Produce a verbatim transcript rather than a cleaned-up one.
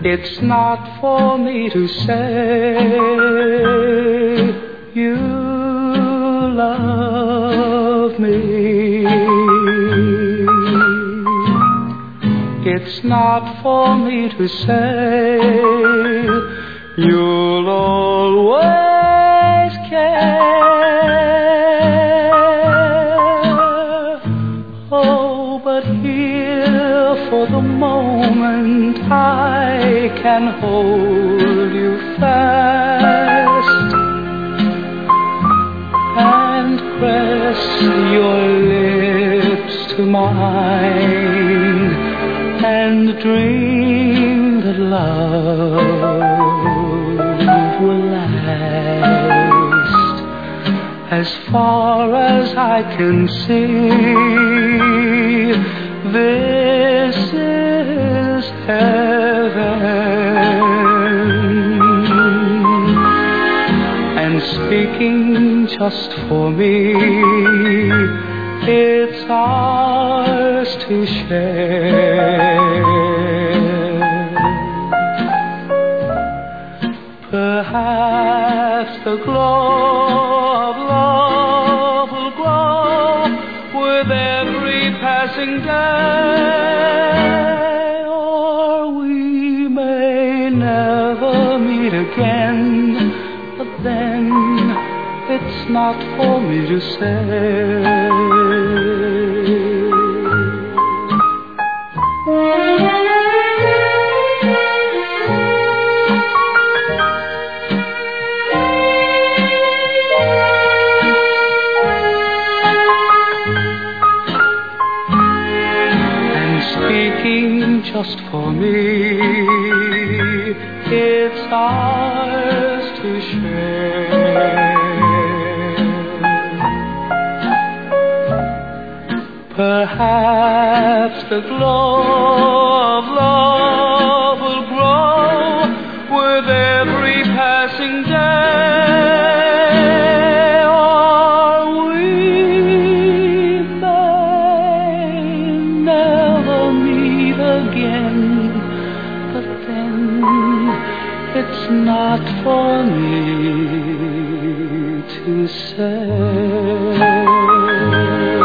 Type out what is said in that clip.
It's not for me to say you love me. It's not for me to say you'll always care. Oh, but here for the moment I can hold you fast and press your lips to mine and dream that love will last as far as I can see. This is heaven, and speaking just for me, it's ours to share. Perhaps the glow of love will grow with every passing day, or we may never meet again, but then it's not for me to say. Speaking just for me, it's ours to share. Perhaps the glow of love will grow with every passing day, or we may never meet again, but then it's not for me to say.